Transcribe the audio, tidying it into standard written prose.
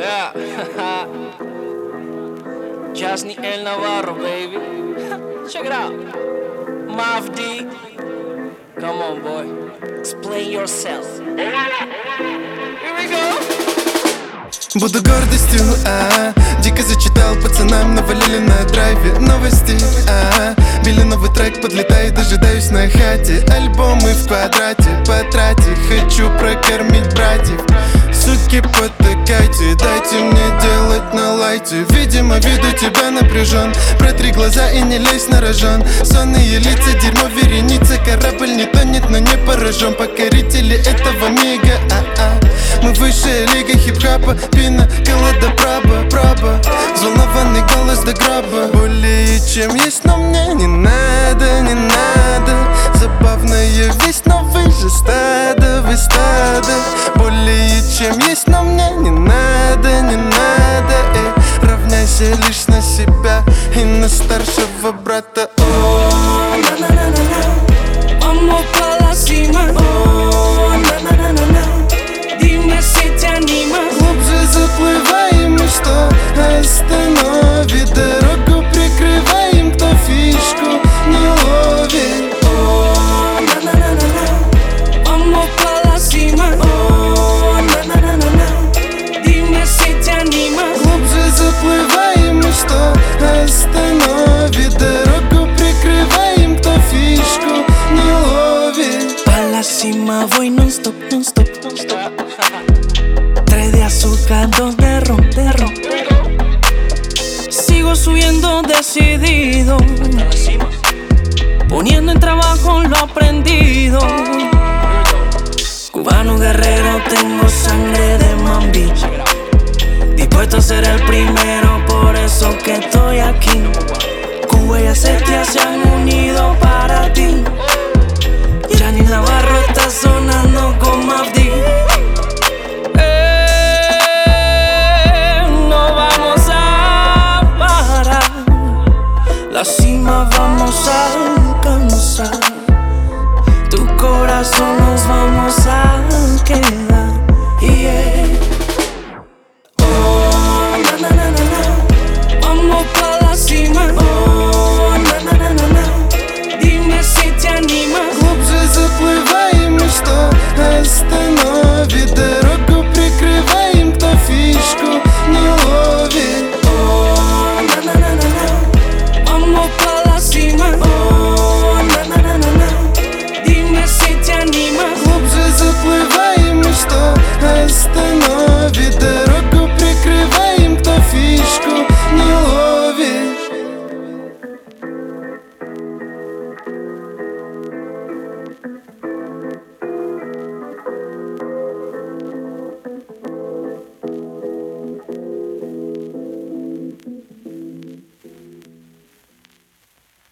Yeah. Jasny El Navarro, baby. Check it out. Mav D. Come on, boy. Explain yourself. Here we go. Буду гордостью, дико зачитал пацанам, навалили на драйве новости, били новый трек, подлетает, дожидаюсь на хате. Альбомы в квадрате, потрати, хочу прокормить братьев. Суки, потыкайте, дайте мне делать на лайте. Видимо, вид у тебя напряжен, протри глаза и не лезь на рожон. Сонные лица, дерьмо, вереница, корабль не тонет, но не поражен. Покорители этого мига, мы высшая лига хип-хапа, пина, колода, праба. Взволнованный голос до гроба. Более чем есть, но мне не надо. Забавная весть, но вы же стадо, вы стадо. Более чем есть, но мне не надо. Равняйся лишь на себя и на старшего брата. Vamos pa' la cima. Dime si te animas. Глубже заплываем, и что остановит дорогу, прикрываем, кто фишку не ловит. Vamos pa' la cima. Dime si te animas. Глубже заплываем, и что остановит дорогу, прикрываем, кто фишку не ловит. Pa' la cima voy non-stop. 3 de azúcar, 2 de ron. Sigo subiendo decidido, poniendo en trabajo lo aprendido. Cubano guerrero, tengo sangre de Mambi, dispuesto a ser el primero, por eso que estoy aquí. Cuba y Acetia se han unido para ti.